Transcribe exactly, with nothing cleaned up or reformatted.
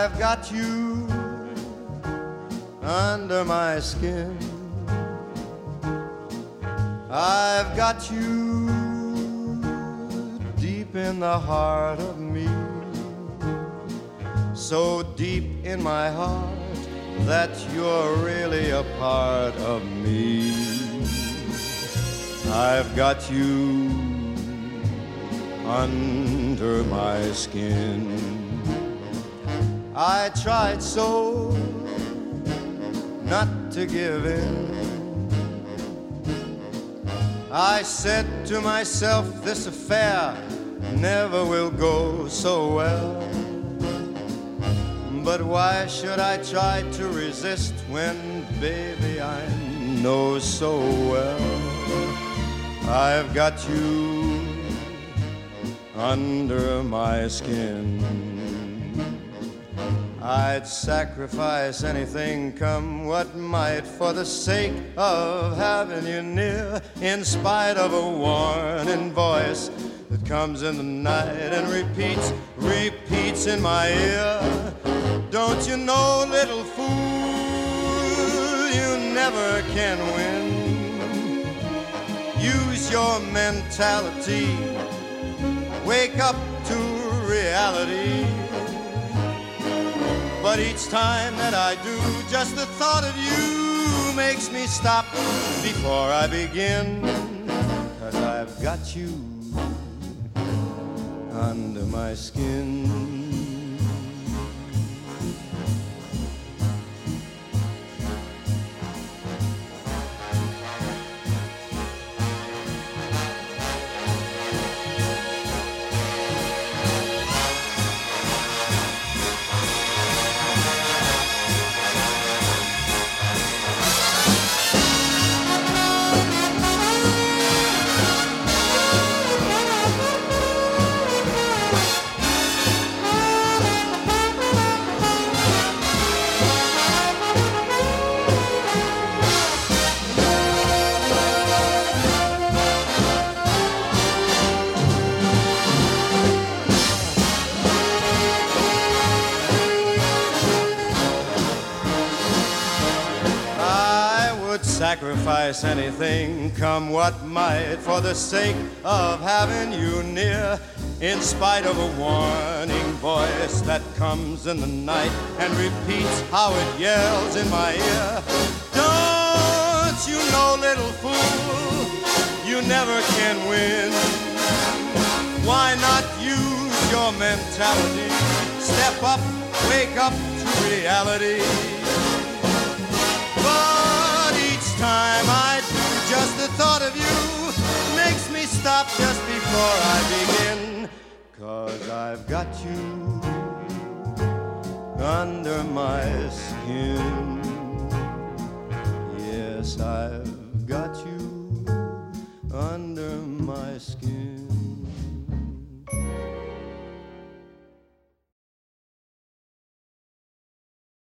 I've got you under my skin. I've got you deep in the heart of me, so deep in my heart that you're really a part of me. I've got you under my skin. I tried so not to give in. I said to myself, this affair never will go so well. But why should I try to resist when, baby, I know so well I've got you under my skin. I'd sacrifice anything, come what might, for the sake of having you near, in spite of a warning voice that comes in the night and repeats, repeats in my ear. Don't you know, little fool, you never can win. Use your mentality, wake up to reality. But each time that I do, just the thought of you makes me stop before I begin. 'Cause I've got you under my skin. Sacrifice anything, come what might, for the sake of having you near, in spite of a warning voice that comes in the night and repeats how it yells in my ear. Don't you know, little fool, you never can win. Why not use your mentality? Step up, wake up to reality. Time I do, just the thought of you makes me stop just before I begin. 'Cause I've got you under my skin. Yes, I've got you under my skin.